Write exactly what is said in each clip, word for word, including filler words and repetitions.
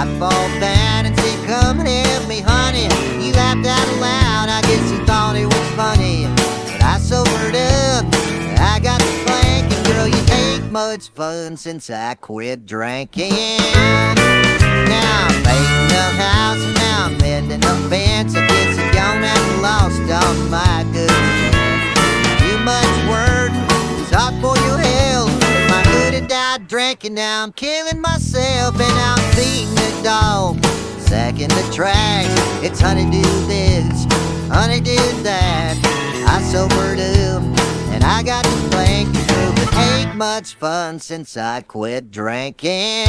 I fall down and say, come and help me, honey. You laughed out loud, I guess you thought it was funny. But I sobered up, I got to thinking, girl, you ain't much fun since I quit drinking. Now I'm painting the house and now I'm mending the fence. I guess you've gone and lost all my good sense. Too much word, it's hard for your health. My hood had died drinking, now I'm killing myself. And I'm feeding the dog, sacking the trash. It's honeydew this, honeydew that. I sobered up and I got to think, it ain't much fun since I quit drinking.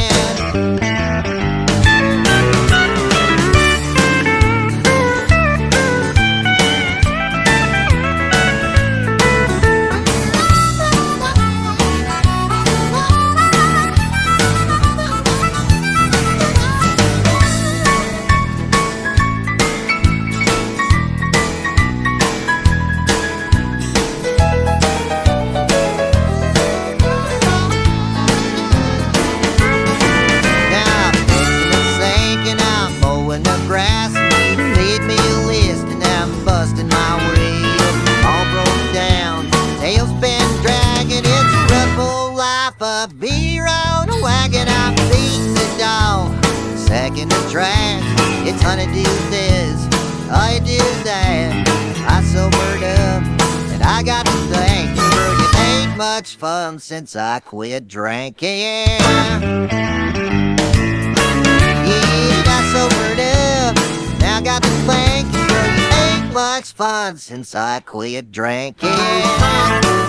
Beer on a wagon, I'm feeding the dog, sacking the trash. It's honeydew this, honeydew that. I sobered up and I got to think, girl, it ain't much fun since I quit drinking. Yeah, I sobered up, now I got to think, girl, it ain't much fun since I quit drinking.